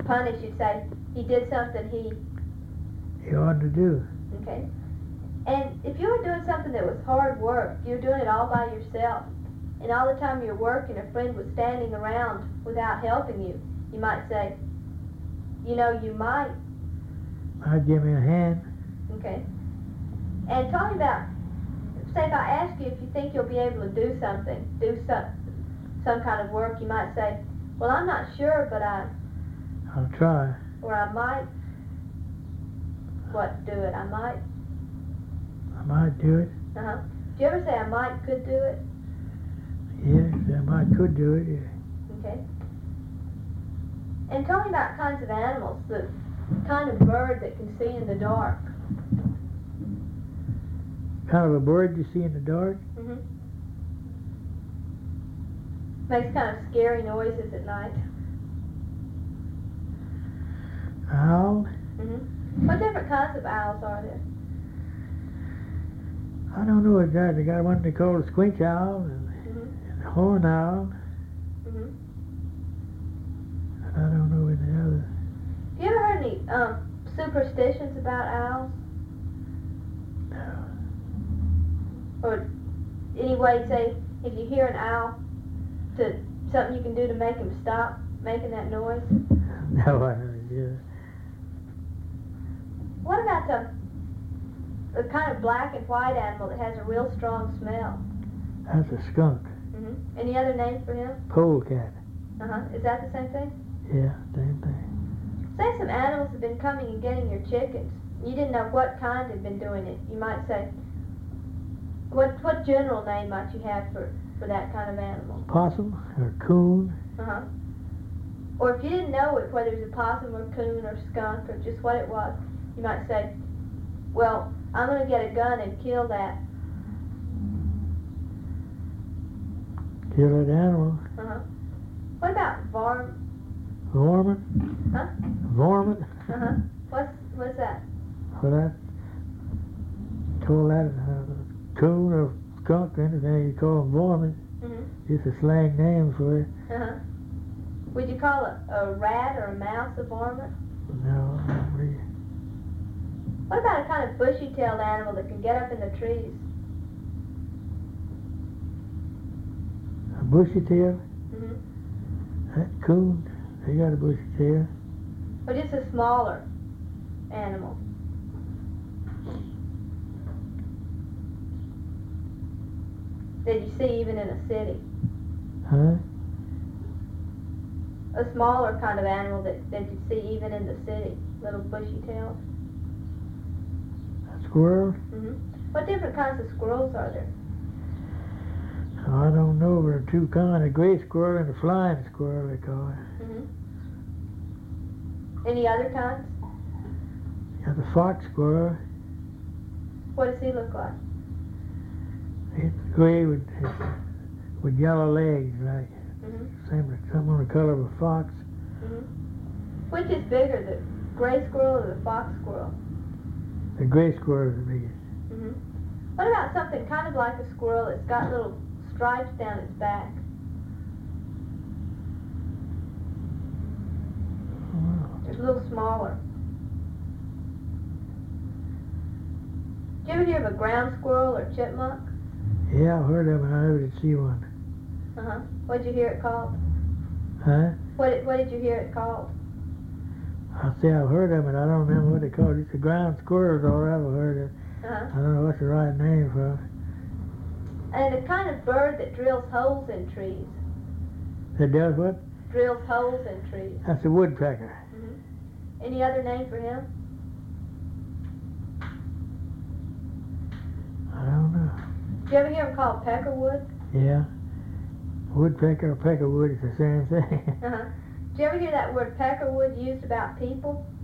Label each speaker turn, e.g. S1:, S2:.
S1: punish, you'd say he did something he
S2: ought to do.
S1: Okay. And if you were doing something that was hard work, you're doing it all by yourself, and all the time you're working, a friend was standing around without helping you, you might say, you might.
S2: Might give me a hand.
S1: Okay. And talking about, say if I ask you if you think you'll be able to do something, some kind of work, you might say, well, I'm not sure, but
S2: I'll try.
S1: Or I might, do it? I might.
S2: I might do it.
S1: Do you ever say I might could do it?
S2: Yes, I might could do it, yeah.
S1: Okay. And tell me about kinds of animals, the kind of bird that can see in the dark.
S2: Kind of a bird you see in the dark?
S1: Mm-hmm. Makes kind of scary noises at night.
S2: Owl?
S1: Mm-hmm. What different kinds of owls are there?
S2: I don't know exactly. They got one they call the squinch owl and the horn owl.
S1: Mm-hmm.
S2: I don't know any others.
S1: Have you ever heard any superstitions about owls?
S2: No.
S1: Or any way, say, if you hear an owl, something you can do to make him stop making that noise?
S2: No, I haven't. Yeah.
S1: What about a kind of black and white animal that has a real strong smell?
S2: That's a skunk.
S1: Mm-hmm. Any other names for him?
S2: Polecat.
S1: Is that the same thing?
S2: Yeah, same thing.
S1: Say some animals have been coming and getting your chickens. You didn't know what kind had been doing it. You might say, what general name might you have for that kind of animal?
S2: Possum or coon.
S1: Or if you didn't know it, whether it was a possum or coon or skunk or just what it was, you might say, well, I'm going to get a gun and kill that.
S2: Kill that animal.
S1: What about varmint? Huh?
S2: Varmint?
S1: What's that?
S2: Well, that, call that coon or skunk, anything you call them varmint. Just a slang name for it.
S1: Would you call a rat or a mouse a varmint?
S2: No, not really.
S1: What about a kind of bushy-tailed animal that can get up in the trees?
S2: A bushy tail? That coon, they got a bushy tail.
S1: Or just a smaller animal? That you see even in a city? A smaller kind of animal that you see even in the city, little bushy tails.
S2: A squirrel?
S1: What different kinds of squirrels are there?
S2: I don't know, there are two kinds, a gray squirrel and a flying squirrel, they call it.
S1: Any other kinds?
S2: Yeah, the fox squirrel.
S1: What does he look like?
S2: It's gray with yellow legs, like some on the color of a fox.
S1: Which is bigger, the gray squirrel or the fox squirrel?
S2: The gray squirrel is the biggest.
S1: What about something kind of like a squirrel that's got little stripes down its back? It's a little smaller. Did you ever hear of a ground squirrel or chipmunk?
S2: Yeah, I've heard of it. I never did see one.
S1: What did you hear it called? What did you hear it called?
S2: I say I've heard of it. I don't remember what they call it. It's a ground squirrel, all I've heard of. I don't know what's the right name for it.
S1: And a kind of bird that drills holes in trees.
S2: That does what?
S1: Drills holes in trees.
S2: That's a woodpecker.
S1: Any other name for him?
S2: I don't know.
S1: Did you ever hear him called peckerwood?
S2: Yeah. Woodpecker or peckerwood is the same thing.
S1: Did you ever hear that word peckerwood used about people?